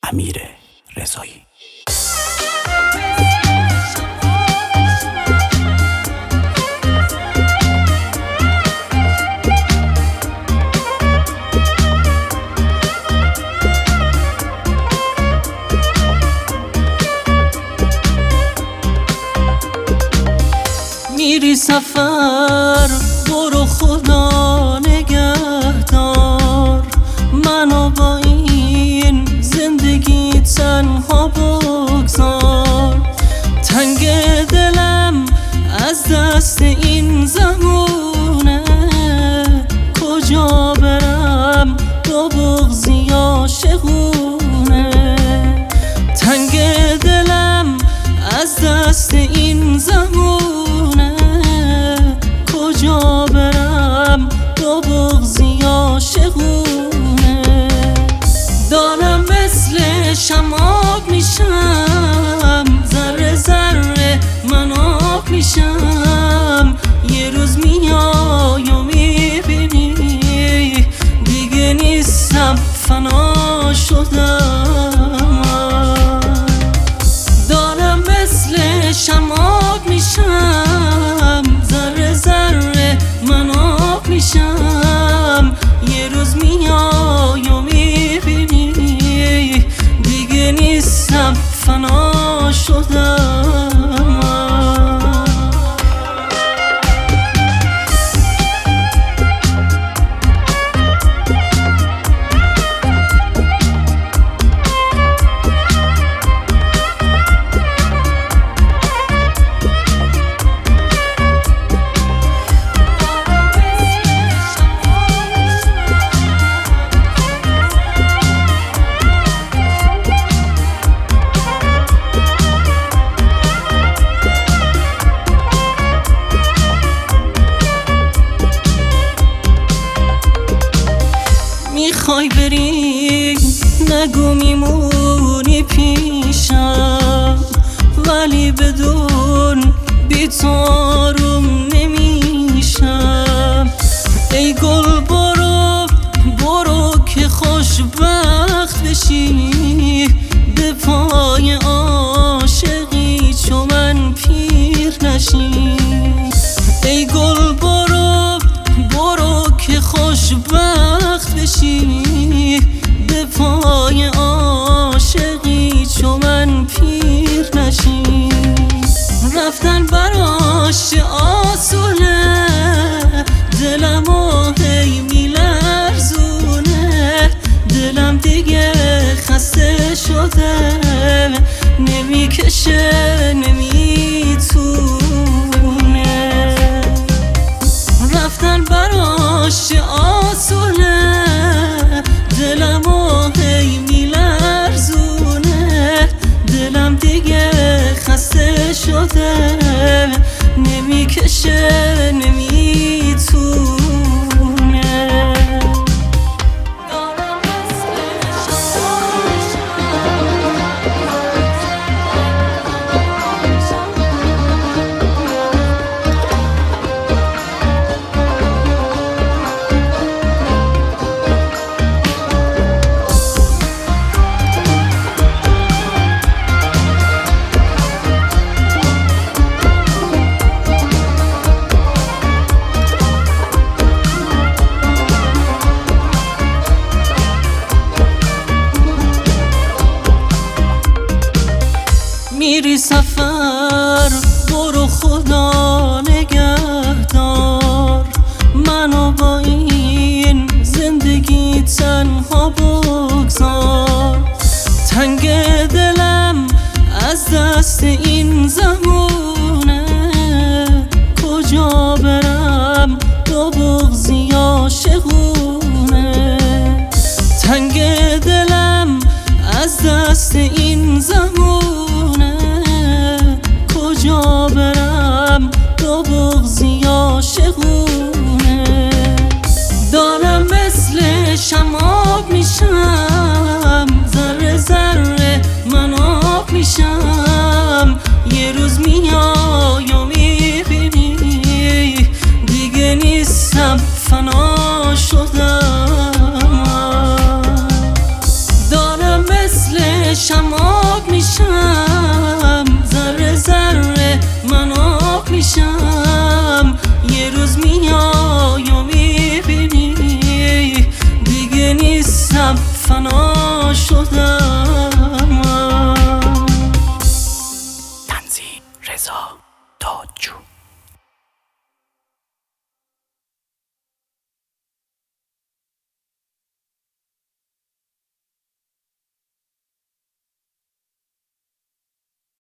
امیر رضایی. میری سفر برو خدا نگهدار، منو با این زندگی تنها بگذار. تنگ دلم از دست این زمونه، کجا برم با بغضی عاشقونه. تنگ دلم از دست این زمونه، کجا برم با بغضی عاشقونه. دارم مثل شماب میشم، ذره ذره من آب میشم. یه روز میای و میبینی دیگه نیستم، فنا شدم. دارم مثل شماب میشم، ذره ذره من آب میشم. یه روز میای و میبینی دیگه نیستم، فنا شدم. میخوای بری نگو میمونی پیشم، ولی بدون بی تو آروم نمیشم. ای گل برو برو که خوشبخت بشی، به پای عاشقی چو من پیر نشی. ای گل برو برو که خوشبخت بشی، به پای عاشقی چو من پیر نشی. رفتن براش آسونه، دلمو هی میلرزونه. دلم دیگه خسته شده، نمیکشه نمیتونه. رفتن براش آسونه، دلمو هی میلرزونه. دلم دیگه خسته شده، نمیکشه نمیتونه. میری سفر برو خدا نگهدار، منو با این زندگی تنها بگذار. تنگ دلم از دست این زمونه، کجا برم با بغضی عاشقونه. تنگ دلم از دست این زمونه، کجا برم با بغضی عاشقونه. دارم مثل شماب میشم، ذره ذره من آب میشم. یه روز میای و میبینی دیگه نیستم، فنا شدم. دارم مثل مثل شمع